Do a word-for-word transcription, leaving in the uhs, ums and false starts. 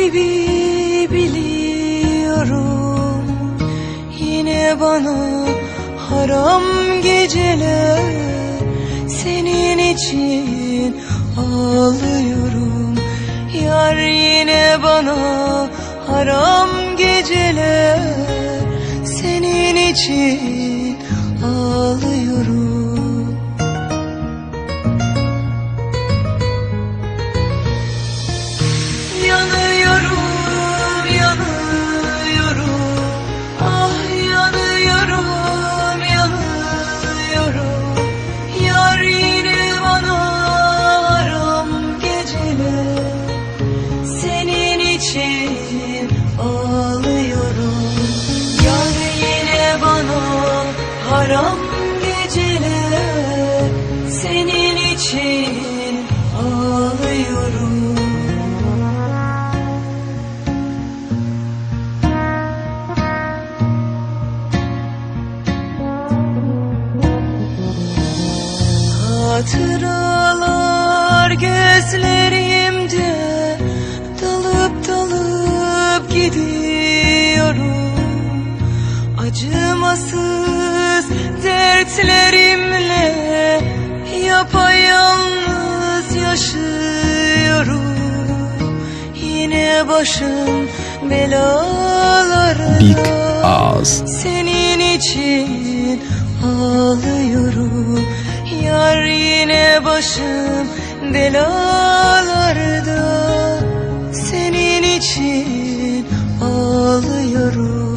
gibi biliyorum, yine bana haram geceler. Senin için ağlıyorum yar, yine bana haram geceler. Senin için ağlıyorum. Yanıyorum, yanıyorum, ah yanıyorum, yanıyorum. Yar yine bana haram geceler. Senin için ağlıyorum. Yar yine bana haram geceler. Senin için ağlıyorum. Hatıralar gözlerimde dalıp dalıp gidiyorum. Acımasız dertlerimle yapayalnız yaşıyorum. Yine başım belalarda. Big Ağız. Senin için ağlıyorum. Yar yine başım belalarda. Senin için ağlıyorum.